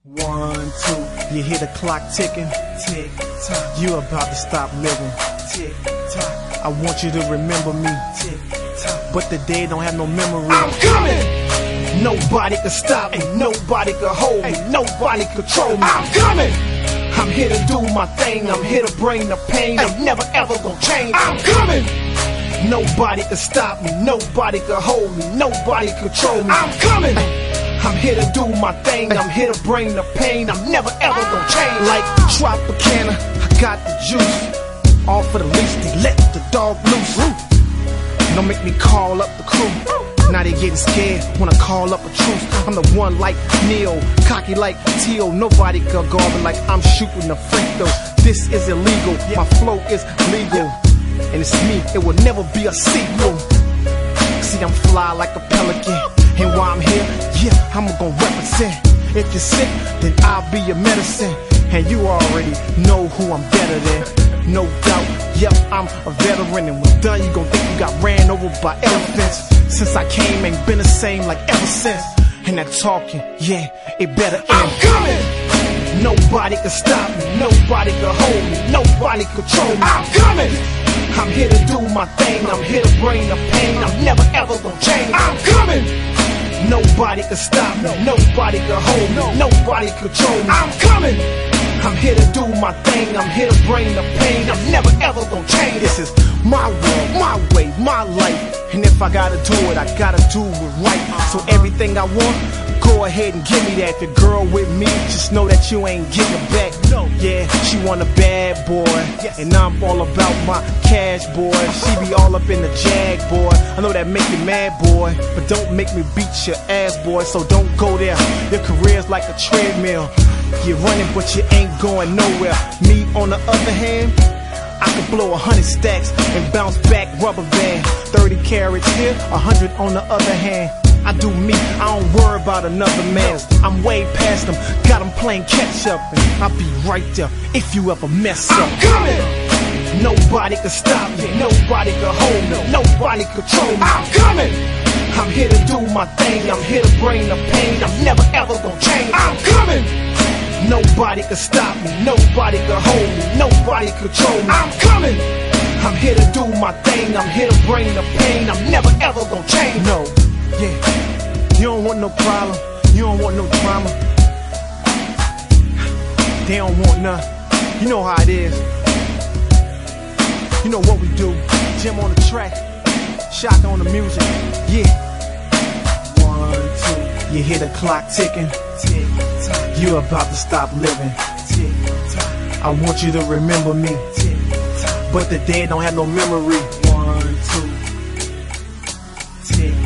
1, 2, you hear the clock ticking. Tick tock, you about to stop living. Tick tock, I want you to remember me. Tick tock, but the day don't have no memory. I'm coming. Nobody can stop me, nobody can hold me, nobody control me. I'm coming. I'm here to do my thing, I'm here to bring the pain. I'm never ever gonna change. I'm coming. Nobody can stop me, nobody can hold me, nobody control me. I'm coming. I'm here to do my thing, I'm here to bring the pain. I'm never ever gonna change. Like Tropicana, I got the juice. All for the least, they let the dog loose. Don't make me call up the crew. Now they getting scared, wanna call up a truce. I'm the one like Neil, cocky like T.O. Nobody can guard me like I'm shooting a free throw. This is illegal, my flow is legal. And it's me, it will never be a sequel. See, I'm fly like a pelican. And while I'm here, yeah, I'm gonna represent. If you're sick, then I'll be your medicine. And you already know who I'm better than. No doubt, yep, I'm a veteran. And when done, you gon' think you got ran over by elephants. Since I came, ain't been the same like ever since. And that talking, yeah, it better end. I'm coming! Nobody can stop me, nobody can hold me, nobody control me. I'm coming! I'm here to do my thing, I'm here to bring the pain. I'm never ever gonna change. I'm coming! Nobody can stop me, nobody can hold me, nobody control me. I'm coming! I'm here to do my thing, I'm here to bring the pain. I'm never ever gonna change. This is my world, my way, my life. And if I gotta do it, I gotta do it right. So everything I want, go ahead and give me that. The girl with me, just know that you ain't getting it back. Yeah, she want a bad boy, and I'm all about my cash, boy. She be all up in the jag, boy. I know that make you mad, boy, but don't make me beat your ass, boy. So don't go there. Your career's like a treadmill. You're running, but you ain't going nowhere. Me, on the other hand, I could blow 100 stacks and bounce back rubber band. 30 carats here, 100 on the other hand. I do me, I don't worry about another man's. I'm way past them, got them playing catch up. And I'll be right there if you ever mess up. I'm coming! Nobody can stop me, nobody can hold me, nobody control me. I'm coming! I'm here to do my thing, I'm here to bring the pain. I'm never ever gonna change. I'm coming! Nobody can stop me, nobody can hold me, nobody control me. I'm coming! I'm here to do my thing, I'm here to bring the pain. I'm never ever gonna change. No, yeah, you don't want no problem, you don't want no drama. They don't want none, you know how it is. You know what we do, Jim on the track, Shaka on the music, yeah. 1, 2, you hear the clock ticking. Tick tock, you about to stop living. Tick tock, I want you to remember me. Tick tock, but the dead don't have no memory. 1, 2, tick